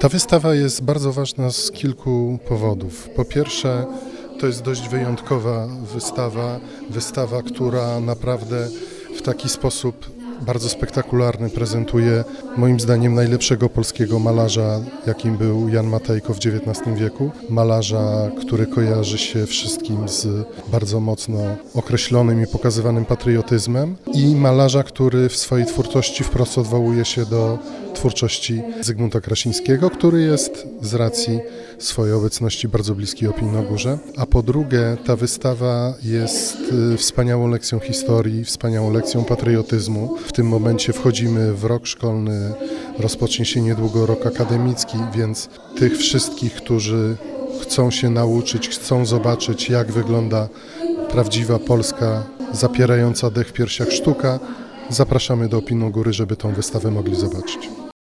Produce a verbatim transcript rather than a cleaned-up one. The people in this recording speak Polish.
Ta wystawa jest bardzo ważna z kilku powodów. Po pierwsze, to jest dość wyjątkowa wystawa, wystawa, która naprawdę w taki sposób bardzo spektakularny prezentuje moim zdaniem najlepszego polskiego malarza, jakim był Jan Matejko w dziewiętnastym wieku. Malarza, który kojarzy się wszystkim z bardzo mocno określonym i pokazywanym patriotyzmem i malarza, który w swojej twórczości wprost odwołuje się do twórczości Zygmunta Krasińskiego, który jest z racji swojej obecności bardzo bliski Opinogórze. A po drugie, ta wystawa jest wspaniałą lekcją historii, wspaniałą lekcją patriotyzmu. W tym momencie wchodzimy w rok szkolny, rozpocznie się niedługo rok akademicki, więc tych wszystkich, którzy chcą się nauczyć, chcą zobaczyć, jak wygląda prawdziwa polska, zapierająca dech w piersiach sztuka, zapraszamy do Opinogóry, żeby tą wystawę mogli zobaczyć.